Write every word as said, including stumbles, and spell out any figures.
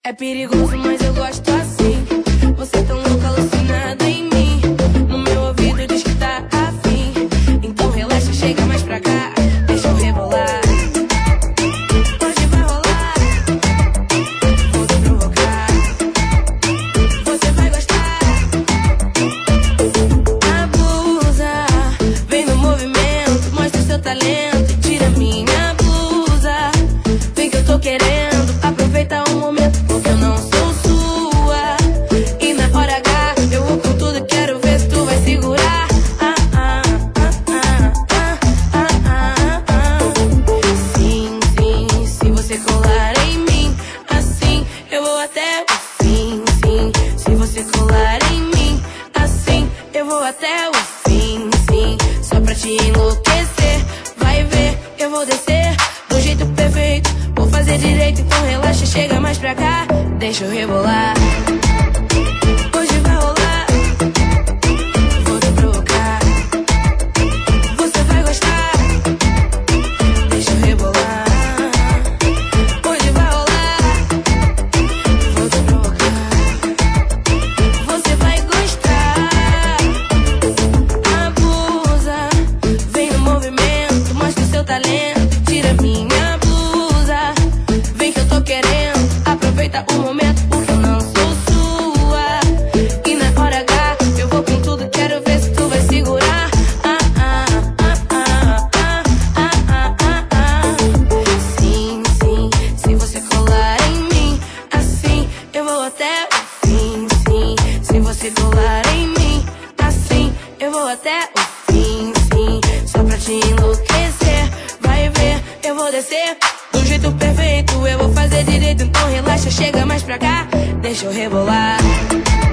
É perigoso, mas eu gosto assim. Você tão louca, alucinada em mim. No meu ouvido diz que tá afim. Então relaxa, chega mais pra cá. Deixa eu rebolar. Hoje vai rolar. Vou te provocar. Você vai gostar. Abusa. Vem no movimento, mostra o seu talento. Tira minha blusa. Vem que eu tô querendo. Aproveita o momento. Até o fim, sim, só pra te enlouquecer. Vai ver, eu vou descer do jeito perfeito. Vou fazer direito, então relaxa, chega mais pra cá. Deixa eu rebolar. Hoje vai rolar. Vou te provocar. Você vai gostar. Deixa eu rebolar. Hoje vai rolar. Vou te provocar. Você vai gostar. Tira minha blusa. Vem que eu tô querendo. Aproveita o momento, porque eu não sou sua. E na hora H eu vou com tudo. Quero ver se tu vai segurar. Ah, ah, ah, ah, ah, ah, ah, ah, ah. Sim, sim, se você colar em mim assim, eu vou até o fim, sim. Se você colar em mim assim, eu vou até o fim, sim. Só pra te enlouquecer. Vai ver, eu vou descer do jeito perfeito. Eu vou fazer direito, então relaxa, chega mais pra cá. Deixa eu rebolar.